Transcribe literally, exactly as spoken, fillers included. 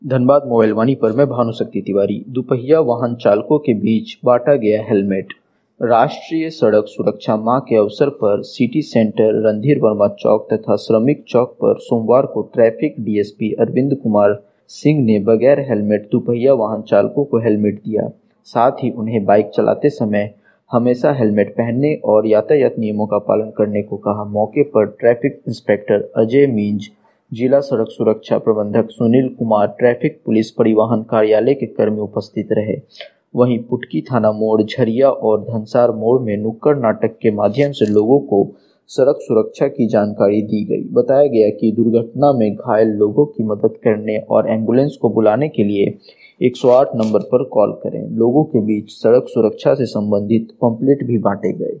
Dhanbad mobile वाणी पर मैं भानुशक्ति तिवारी। दुपहिया वाहन चालकों के बीच बांटा गया हेलमेट। राष्ट्रीय सड़क सुरक्षा माह के अवसर पर सिटी सेंटर, रणधीर वर्मा चौक तथा श्रमिक चौक पर सोमवार को ट्रैफिक डीएसपी अरविंद कुमार सिंह ने बगैर हेलमेट दुपहिया वाहन चालकों को हेलमेट दिया। साथ ही उन्हें बाइक चलाते समय हमेशा हेलमेट पहनने और यातायात नियमों का पालन करने को कहा। मौके पर ट्रैफिक इंस्पेक्टर अजय मींज, जिला सड़क सुरक्षा प्रबंधक सुनील कुमार, ट्रैफिक पुलिस परिवहन कार्यालय के कर्मी उपस्थित रहे। वहीं पुटकी थाना मोड़, झरिया और धनसार मोड़ में नुक्कड़ नाटक के माध्यम से लोगों को सड़क सुरक्षा की जानकारी दी गई। बताया गया कि दुर्घटना में घायल लोगों की मदद करने और एम्बुलेंस को बुलाने के लिए एक सौ आठ नंबर पर कॉल करें। लोगों के बीच सड़क सुरक्षा से संबंधित पंपलेट भी बांटे गए।